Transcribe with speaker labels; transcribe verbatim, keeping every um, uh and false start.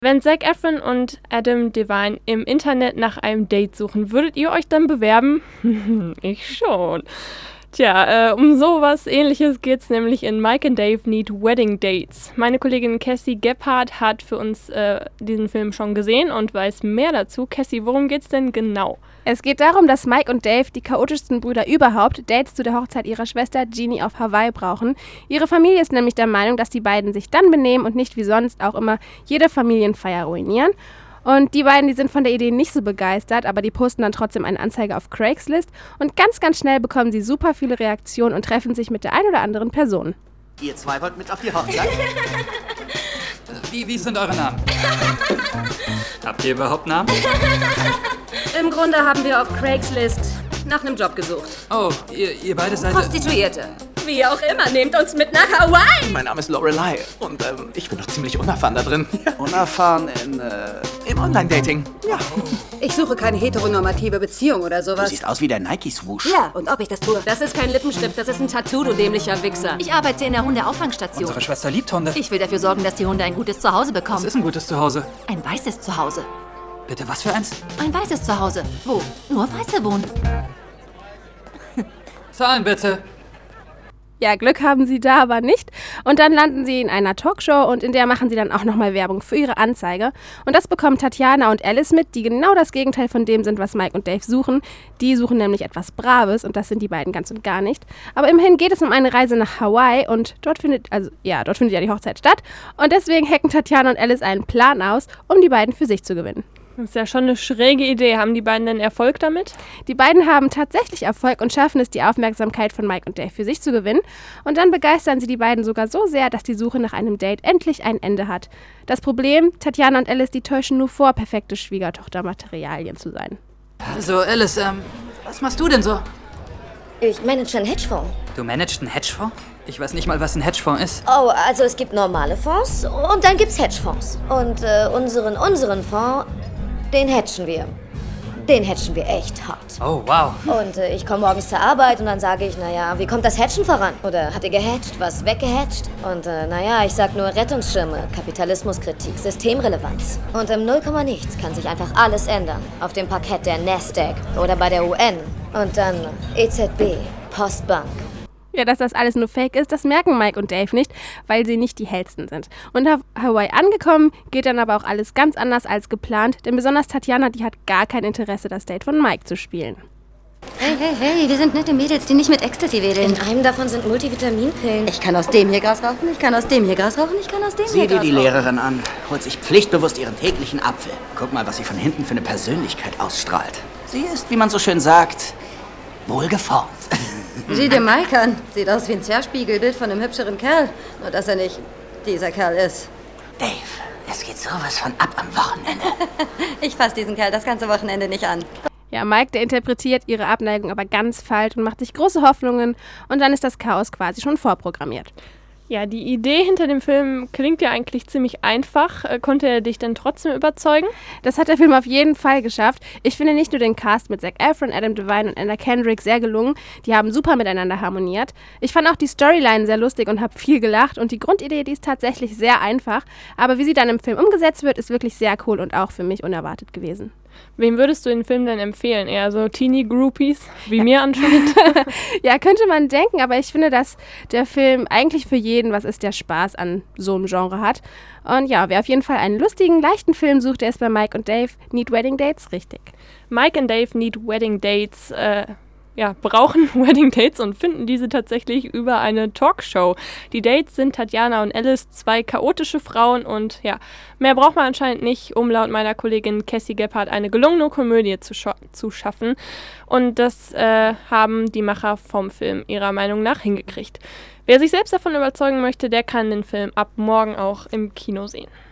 Speaker 1: Wenn Zac Efron und Adam Devine im Internet nach einem Date suchen, würdet ihr euch dann bewerben? Ich schon. Tja, äh, um sowas Ähnliches geht's nämlich in Mike and Dave Need Wedding Dates. Meine Kollegin Cassie Gebhardt hat für uns äh, diesen Film schon gesehen und weiß mehr dazu. Cassie, worum geht's denn genau?
Speaker 2: Es geht darum, dass Mike und Dave, die chaotischsten Brüder überhaupt, Dates zu der Hochzeit ihrer Schwester Jeannie auf Hawaii brauchen. Ihre Familie ist nämlich der Meinung, dass die beiden sich dann benehmen und nicht wie sonst auch immer jede Familienfeier ruinieren. Und die beiden, die sind von der Idee nicht so begeistert, aber die posten dann trotzdem eine Anzeige auf Craigslist und ganz, ganz schnell bekommen sie super viele Reaktionen und treffen sich mit der ein oder anderen Person.
Speaker 3: Ihr zwei wollt mit auf die Hochzeit?
Speaker 4: Wie, wie sind eure Namen? Habt ihr überhaupt Namen?
Speaker 5: Im Grunde haben wir auf Craigslist nach einem Job gesucht.
Speaker 4: Oh, ihr, ihr beide seid...
Speaker 5: Prostituierte. Wie auch immer, nehmt uns mit nach Hawaii!
Speaker 3: Mein Name ist Lorelei und ähm, ich bin noch ziemlich unerfahren da drin. Unerfahren in, äh, im Online-Dating. Ja.
Speaker 5: Ich suche keine heteronormative Beziehung oder
Speaker 3: Du
Speaker 5: sowas.
Speaker 3: siehst aus wie der Nike-Swoosh.
Speaker 5: Ja, und ob ich das tue? Das ist kein Lippenstift, das ist ein Tattoo, du dämlicher Wichser.
Speaker 6: Ich arbeite in der Hundeauffangstation.
Speaker 4: Unsere Schwester liebt Hunde.
Speaker 6: Ich will dafür sorgen, dass die Hunde ein gutes Zuhause
Speaker 4: Was
Speaker 6: bekommen.
Speaker 4: ist ein gutes Zuhause?
Speaker 6: Ein weißes Zuhause.
Speaker 4: Bitte, was für eins?
Speaker 6: Ein weißes Zuhause. Wo nur Weiße wohnen.
Speaker 4: Zahlen bitte.
Speaker 2: Ja, Glück haben sie da aber nicht. Und dann landen sie in einer Talkshow und in der machen sie dann auch nochmal Werbung für ihre Anzeige. Und das bekommen Tatjana und Alice mit, die genau das Gegenteil von dem sind, was Mike und Dave suchen. Die suchen nämlich etwas Braves und das sind die beiden ganz und gar nicht. Aber immerhin geht es um eine Reise nach Hawaii und dort findet, also ja, dort findet ja die Hochzeit statt. Und deswegen hacken Tatjana und Alice einen Plan aus, um die beiden für sich zu gewinnen.
Speaker 1: Das ist ja schon eine schräge Idee. Haben die beiden denn Erfolg damit?
Speaker 2: Die beiden haben tatsächlich Erfolg und schaffen es, die Aufmerksamkeit von Mike und Dave für sich zu gewinnen. Und dann begeistern sie die beiden sogar so sehr, dass die Suche nach einem Date endlich ein Ende hat. Das Problem, Tatjana und Alice, die täuschen nur vor, perfekte Schwiegertochtermaterialien zu sein.
Speaker 4: Also, Alice, ähm, was machst du denn so?
Speaker 7: Ich manage einen Hedgefonds.
Speaker 4: Du managst einen Hedgefonds? Ich weiß nicht mal, was ein Hedgefonds ist.
Speaker 7: Oh, also es gibt normale Fonds und dann gibt's Hedgefonds. Und äh, unseren, unseren Fonds, den hedgen wir. Den hedgen wir echt hart.
Speaker 4: Oh, wow.
Speaker 7: Und äh, ich komme morgens zur Arbeit und dann sage ich, naja, wie kommt das Hedgen voran? Oder habt ihr gehedgt? Was weggehedgt? Und äh, naja, ich sag nur Rettungsschirme, Kapitalismuskritik, Systemrelevanz. Und im null Komma nichts kann sich einfach alles ändern. Auf dem Parkett der Nasdaq oder bei der U N. Und dann E Z B, Postbank.
Speaker 2: Ja, dass das alles nur Fake ist, das merken Mike und Dave nicht, weil sie nicht die hellsten sind. Und auf Hawaii angekommen, geht dann aber auch alles ganz anders als geplant, denn besonders Tatjana, die hat gar kein Interesse, das Date von Mike zu spielen.
Speaker 6: Hey, hey, hey, wir sind nette Mädels, die nicht mit Ecstasy wedeln.
Speaker 7: In einem davon sind Multivitaminpillen.
Speaker 6: Ich kann aus dem hier Gras rauchen, ich kann aus dem hier Gras rauchen, ich kann aus dem
Speaker 3: Sieh
Speaker 6: hier
Speaker 3: dir
Speaker 6: Gras
Speaker 3: die
Speaker 6: rauchen.
Speaker 3: Lehrerin an. Holt sich pflichtbewusst ihren täglichen Apfel. Guck mal, was sie von hinten für eine Persönlichkeit ausstrahlt. Sie ist, wie man so schön sagt, wohlgeformt.
Speaker 6: Sieh dir Mike an. Sieht aus wie ein Zerspiegelbild von einem hübscheren Kerl. Nur, dass er nicht dieser Kerl ist.
Speaker 3: Dave, es geht sowas von ab am Wochenende.
Speaker 6: Ich fass diesen Kerl das ganze Wochenende nicht an.
Speaker 2: Ja, Mike, der interpretiert ihre Abneigung aber ganz falsch und macht sich große Hoffnungen und dann ist das Chaos quasi schon vorprogrammiert.
Speaker 1: Ja, die Idee hinter dem Film klingt ja eigentlich ziemlich einfach. Äh, Konnte er dich denn trotzdem überzeugen?
Speaker 2: Das hat der Film auf jeden Fall geschafft. Ich finde nicht nur den Cast mit Zac Efron, Adam Devine und Anna Kendrick sehr gelungen. Die haben super miteinander harmoniert. Ich fand auch die Storyline sehr lustig und habe viel gelacht. Und die Grundidee, die ist tatsächlich sehr einfach. Aber wie sie dann im Film umgesetzt wird, ist wirklich sehr cool und auch für mich unerwartet gewesen.
Speaker 1: Wem würdest du den Film denn empfehlen? Eher so Teenie-Groupies, wie mir anscheinend?
Speaker 2: Ja, könnte man denken, aber ich finde, dass der Film eigentlich für jeden was ist, der Spaß an so einem Genre hat. Und ja, wer auf jeden Fall einen lustigen, leichten Film sucht, der ist bei Mike und Dave Need Wedding Dates richtig.
Speaker 1: Mike and Dave Need Wedding Dates, äh, ja, brauchen Wedding Dates und finden diese tatsächlich über eine Talkshow. Die Dates sind Tatjana und Alice, zwei chaotische Frauen und ja, mehr braucht man anscheinend nicht, um laut meiner Kollegin Cassie Gebhardt eine gelungene Komödie zu, scha- zu schaffen. Und das äh, haben die Macher vom Film ihrer Meinung nach hingekriegt. Wer sich selbst davon überzeugen möchte, der kann den Film ab morgen auch im Kino sehen.